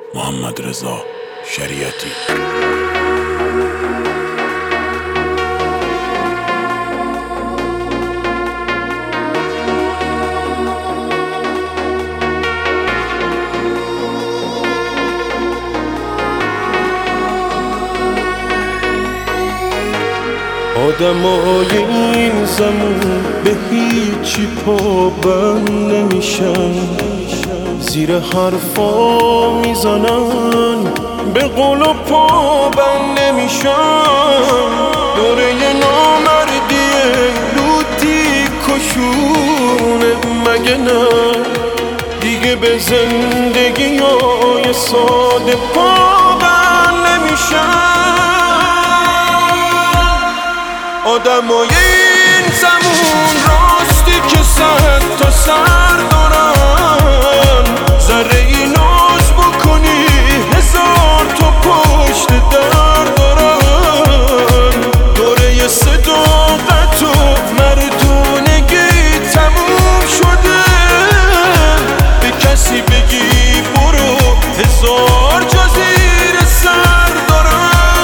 محمد رضا شریعتی. آدمای این زمان به هیچی پابند نمیشن، زیر حرفا میزنن به قول و پابند نمیشن. دوره نامردی لوتی کشونه مگه نه دیگه به زندگی های ساده پابند نمیشن. آدمای این زمان راستی که صد تا سر دارن، ذره ای ناز بکنی هزار تا پشت در دارن. دوره صداقت و مردونگی تموم شده، به کسی بگی برو هزار جا زیر سر دارن.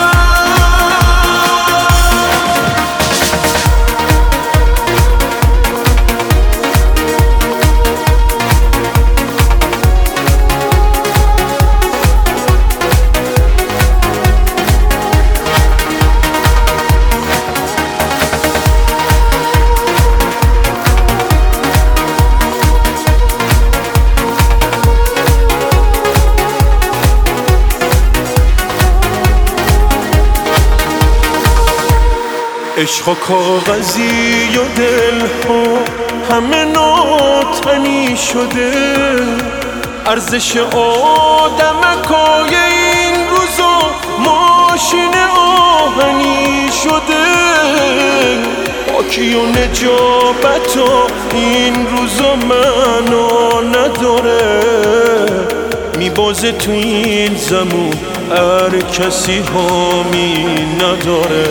عشق و کاغذی و دل ها همه ناتنی شده، ارزش آدمکای این روزا ماشین آهنی شده. پاکی و نجابت ها این روزا معنا نداره، میبازه تو این زمون هر کسی حامی نداره.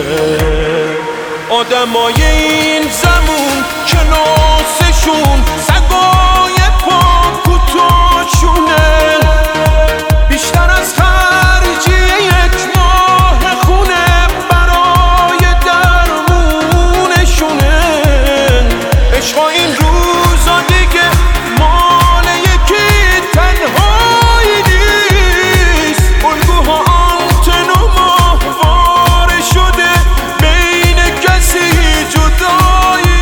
آدمای این زمون کلاسشون سگای پاک و تاشونه، بیشتر از خرجی یک ماه خونه برای درمونشونه. عشقا این روزا دیگه مال یکی تنهایی نیست، الگوها آنتن و ماهواره شده، بین کسی جدایی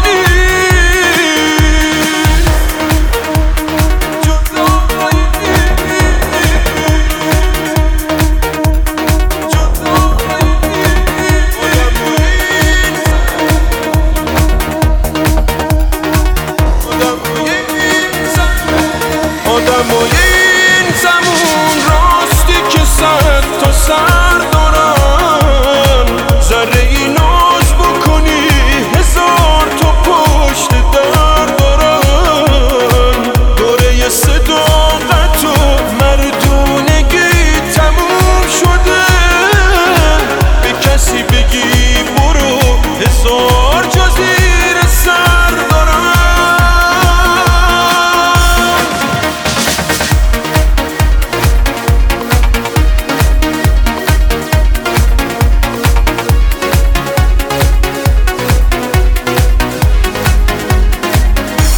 آدمای این زمان راستی که صد تا سر دارن، ذره ای ناز بکنی هزار تا پشت در دارن. دوره صداقت و مردونگی تموم شده، به کسی بگی برو هزار جا زیر سر دارن.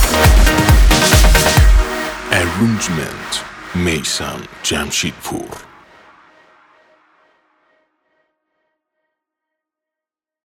Arrangement میثم جمشیدپور.